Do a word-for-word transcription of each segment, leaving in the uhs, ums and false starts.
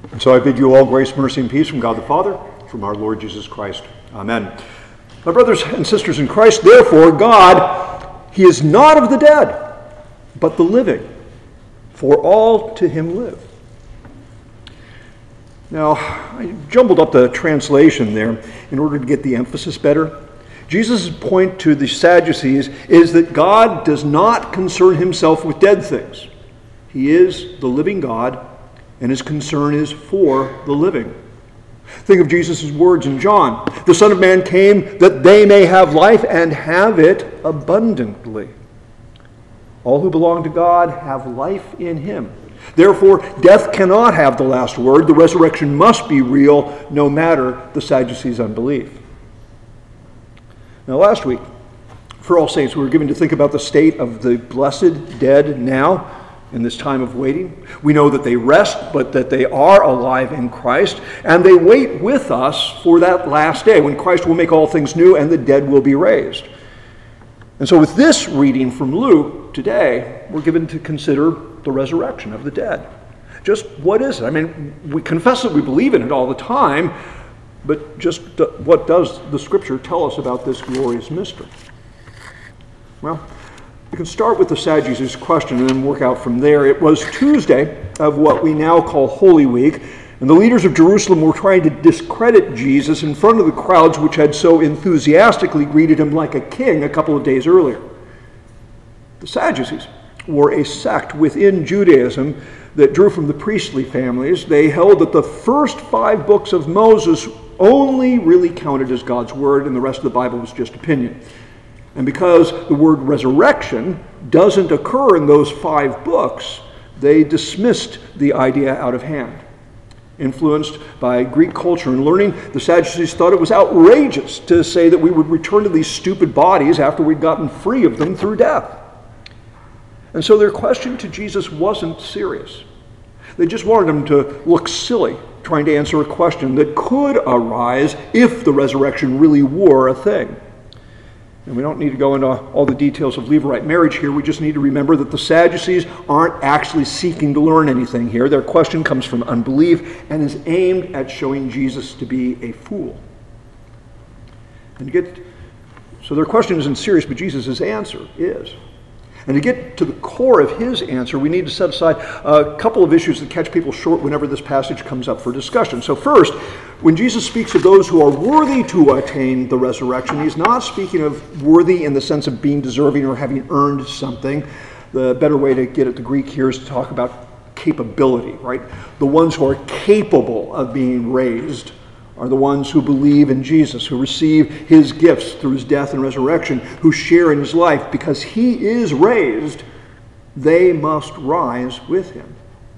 And so I bid you all grace, mercy, and peace from God the Father, from our Lord Jesus Christ. Amen. My brothers and sisters in Christ, therefore, God, he is not of the dead, but the living, for all to him live. Now, I jumbled up the translation there in order to get the emphasis better. Jesus' point to the Sadducees is that God does not concern himself with dead things. He is the living God, and his concern is for the living. Think of Jesus' words in John. The Son of Man came that they may have life and have it abundantly. All who belong to God have life in him. Therefore, death cannot have the last word. The resurrection must be real, no matter the Sadducees' unbelief. Now, last week, for All Saints, we were given to think about the state of the blessed dead now in this time of waiting. We know that they rest, but that they are alive in Christ, and they wait with us for that last day when Christ will make all things new and the dead will be raised. And so with this reading from Luke today, we're given to consider the resurrection of the dead. Just what is it? I mean, we confess that we believe in it all the time, but just what does the Scripture tell us about this glorious mystery? Well, we can start with the Sadducees' question and then work out from there. It was Tuesday of what we now call Holy Week, and the leaders of Jerusalem were trying to discredit Jesus in front of the crowds which had so enthusiastically greeted him like a king a couple of days earlier. The Sadducees were a sect within Judaism that drew from the priestly families. They held that the first five books of Moses only really counted as God's word, and the rest of the Bible was just opinion. And because the word resurrection doesn't occur in those five books, they dismissed the idea out of hand. Influenced by Greek culture and learning, the Sadducees thought it was outrageous to say that we would return to these stupid bodies after we'd gotten free of them through death. And so their question to Jesus wasn't serious. They just wanted him to look silly, trying to answer a question that could arise if the resurrection really were a thing. And we don't need to go into all the details of Levirate marriage here. We just need to remember that the Sadducees aren't actually seeking to learn anything here. Their question comes from unbelief and is aimed at showing Jesus to be a fool. And to get, so their question isn't serious, but Jesus' answer is. And to get to the core of his answer, we need to set aside a couple of issues that catch people short whenever this passage comes up for discussion. So first, when Jesus speaks of those who are worthy to attain the resurrection, he's not speaking of worthy in the sense of being deserving or having earned something. The better way to get at the Greek here is to talk about capability, right? The ones who are capable of being raised are the ones who believe in Jesus, who receive his gifts through his death and resurrection, who share in his life. Because he is raised, they must rise with him.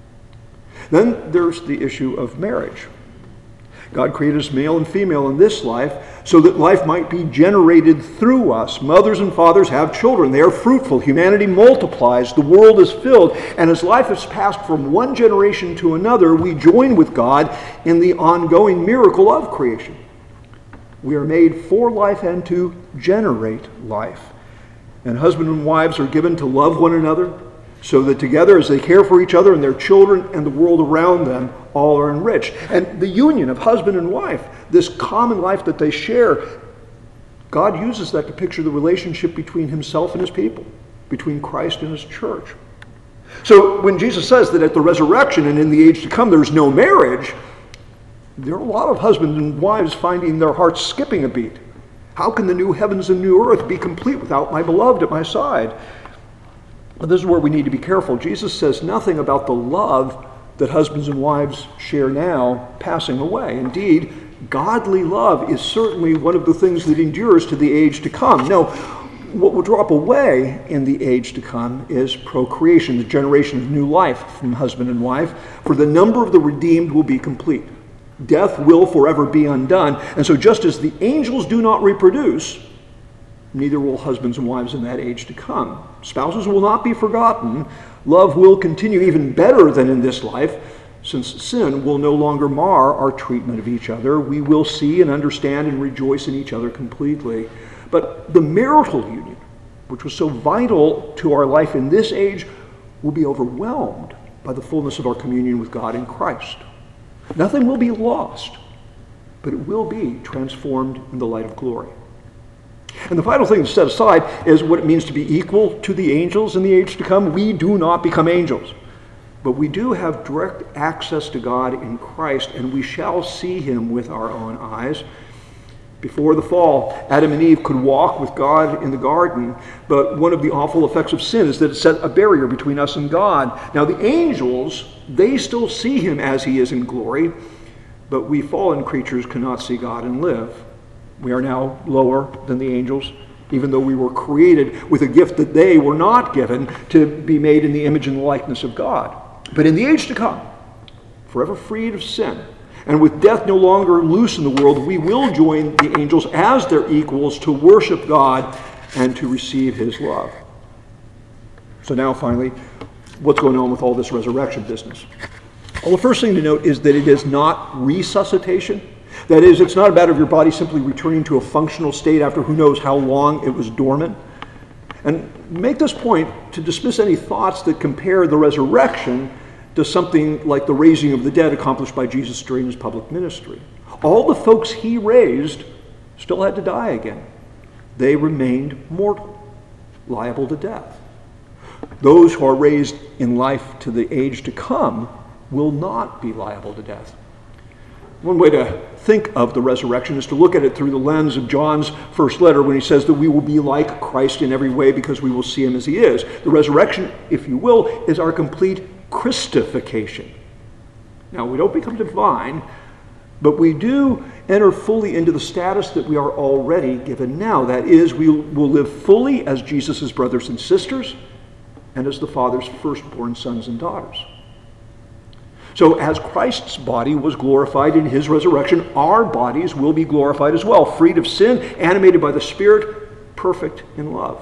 Then there's the issue of marriage. God created us male and female in this life so that life might be generated through us. Mothers and fathers have children. They are fruitful. Humanity multiplies. The world is filled. And as life has passed from one generation to another, we join with God in the ongoing miracle of creation. We are made for life and to generate life. And husbands and wives are given to love one another, so that together, as they care for each other and their children and the world around them, all are enriched. And the union of husband and wife, this common life that they share, God uses that to picture the relationship between himself and his people, between Christ and his church. So when Jesus says that at the resurrection and in the age to come there's no marriage, there are a lot of husbands and wives finding their hearts skipping a beat. How can the new heavens and new earth be complete without my beloved at my side? But this is where we need to be careful. Jesus says nothing about the love that husbands and wives share now passing away. Indeed, godly love is certainly one of the things that endures to the age to come. No, what will drop away in the age to come is procreation, the generation of new life from husband and wife, for the number of the redeemed will be complete. Death will forever be undone. And so just as the angels do not reproduce, neither will husbands and wives in that age to come. Spouses will not be forgotten. Love will continue even better than in this life, since sin will no longer mar our treatment of each other. We will see and understand and rejoice in each other completely. But the marital union, which was so vital to our life in this age, will be overwhelmed by the fullness of our communion with God in Christ. Nothing will be lost, but it will be transformed in the light of glory. And the final thing to set aside is what it means to be equal to the angels in the age to come. We do not become angels, but we do have direct access to God in Christ, and we shall see him with our own eyes. Before the fall, Adam and Eve could walk with God in the garden, but one of the awful effects of sin is that it set a barrier between us and God. Now the angels, they still see him as he is in glory, but we fallen creatures cannot see God and live. We are now lower than the angels, even though we were created with a gift that they were not given, to be made in the image and likeness of God. But in the age to come, forever freed of sin, and with death no longer loose in the world, we will join the angels as their equals to worship God and to receive his love. So now finally, what's going on with all this resurrection business? Well, the first thing to note is that it is not resuscitation. That is, it's not a matter of your body simply returning to a functional state after who knows how long it was dormant. And make this point to dismiss any thoughts that compare the resurrection to something like the raising of the dead accomplished by Jesus during his public ministry. All the folks he raised still had to die again. They remained mortal, liable to death. Those who are raised in life to the age to come will not be liable to death. One way to think of the resurrection is to look at it through the lens of John's first letter when he says that we will be like Christ in every way because we will see him as he is. The resurrection, if you will, is our complete Christification. Now, we don't become divine, but we do enter fully into the status that we are already given now. That is, we will live fully as Jesus' brothers and sisters and as the Father's firstborn sons and daughters. So as Christ's body was glorified in his resurrection, our bodies will be glorified as well, freed of sin, animated by the Spirit, perfect in love.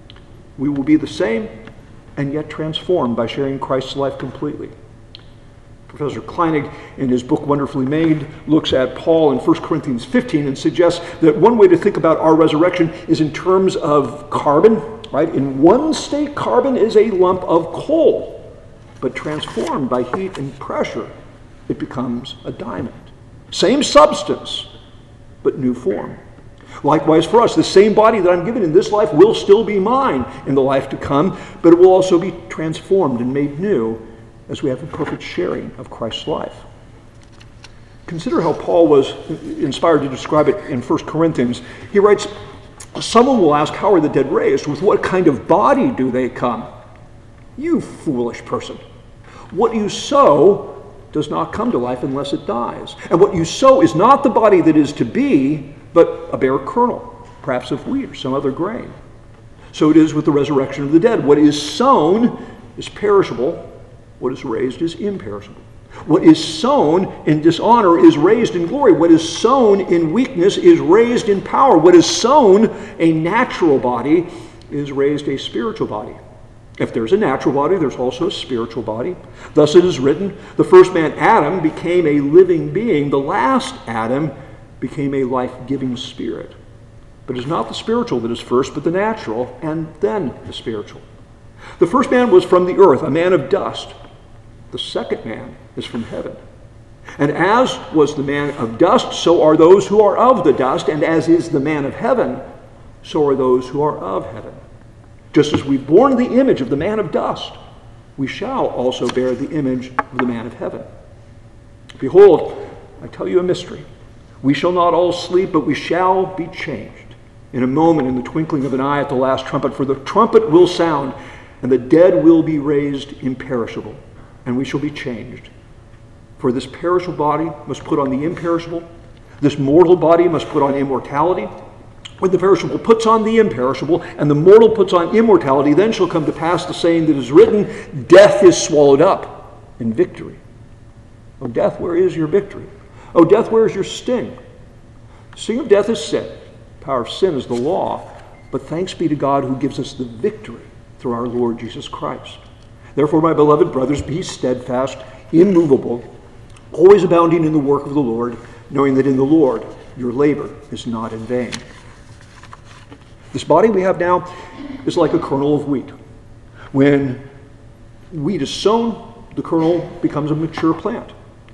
We will be the same and yet transformed by sharing Christ's life completely. Professor Kleinig, in his book Wonderfully Made, looks at Paul in First Corinthians fifteen and suggests that one way to think about our resurrection is in terms of carbon, right? In one state, carbon is a lump of coal, but transformed by heat and pressure, it becomes a diamond. Same substance, but new form. Likewise for us, the same body that I'm given in this life will still be mine in the life to come, but it will also be transformed and made new as we have a perfect sharing of Christ's life. Consider how Paul was inspired to describe it in First Corinthians. He writes, "Someone will ask, how are the dead raised? With what kind of body do they come? You foolish person. What you sow does not come to life unless it dies. And what you sow is not the body that is to be, but a bare kernel, perhaps of wheat or some other grain. So it is with the resurrection of the dead. What is sown is perishable. What is raised is imperishable. What is sown in dishonor is raised in glory. What is sown in weakness is raised in power. What is sown, a natural body, is raised a spiritual body. If there's a natural body, there's also a spiritual body. Thus it is written, the first man, Adam, became a living being. The last Adam became a life-giving spirit. But it is not the spiritual that is first, but the natural, and then the spiritual. The first man was from the earth, a man of dust. The second man is from heaven. And as was the man of dust, so are those who are of the dust, and as is the man of heaven, so are those who are of heaven. Just as we've borne the image of the man of dust, we shall also bear the image of the man of heaven. Behold, I tell you a mystery. We shall not all sleep, but we shall be changed. In a moment, in the twinkling of an eye at the last trumpet, for the trumpet will sound, and the dead will be raised imperishable, and we shall be changed. For this perishable body must put on the imperishable, this mortal body must put on immortality. When the perishable puts on the imperishable, and the mortal puts on immortality, then shall come to pass the saying that is written, death is swallowed up in victory. O death, where is your victory? O death, where is your sting? The sting of death is sin. The power of sin is the law. But thanks be to God who gives us the victory through our Lord Jesus Christ. Therefore, my beloved brothers, be steadfast, immovable, always abounding in the work of the Lord, knowing that in the Lord your labor is not in vain. This body we have now is like a kernel of wheat. When wheat is sown, the kernel becomes a mature plant.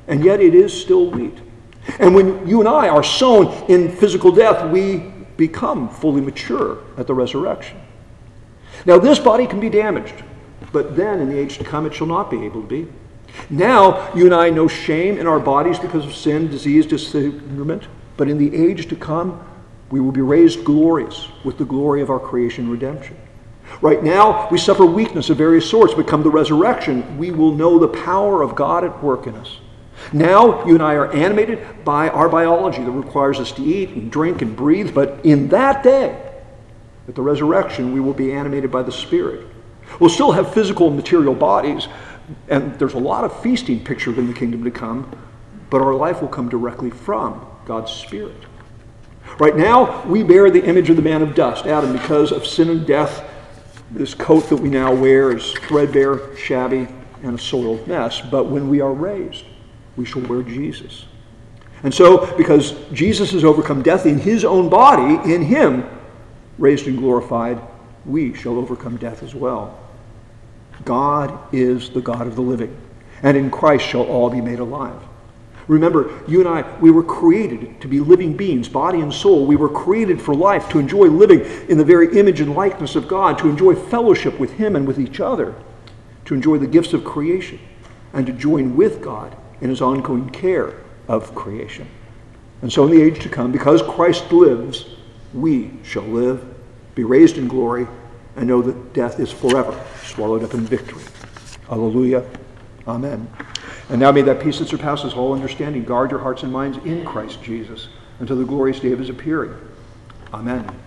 and yet it is still wheat. And when you and I are sown in physical death, we become fully mature at the resurrection. Now this body can be damaged, but then in the age to come it shall not be able to be. Now you and I know shame in our bodies because of sin, disease, disfigurement, but in the age to come we will be raised glorious with the glory of our creation redemption. Right now we suffer weakness of various sorts, but come the resurrection we will know the power of God at work in us. Now you and I are animated by our biology that requires us to eat and drink and breathe, but in that day, at the resurrection, we will be animated by the Spirit. We'll still have physical and material bodies, and there's a lot of feasting pictured in the kingdom to come, but our life will come directly from God's Spirit. Right now, we bear the image of the man of dust, Adam, because of sin and death. This coat that we now wear is threadbare, shabby, and a soiled mess, but when we are raised, we shall wear Jesus. And so, because Jesus has overcome death in his own body, in him, raised and glorified, we shall overcome death as well. God is the God of the living, and in Christ shall all be made alive. Remember, you and I, we were created to be living beings, body and soul. We were created for life, to enjoy living in the very image and likeness of God, to enjoy fellowship with him and with each other, to enjoy the gifts of creation, and to join with God in his ongoing care of creation. And so in the age to come, because Christ lives, we shall live, be raised in glory, and know that death is forever swallowed up in victory. Hallelujah. Amen. And now may that peace that surpasses all understanding guard your hearts and minds in Christ Jesus until the glorious day of his appearing. Amen.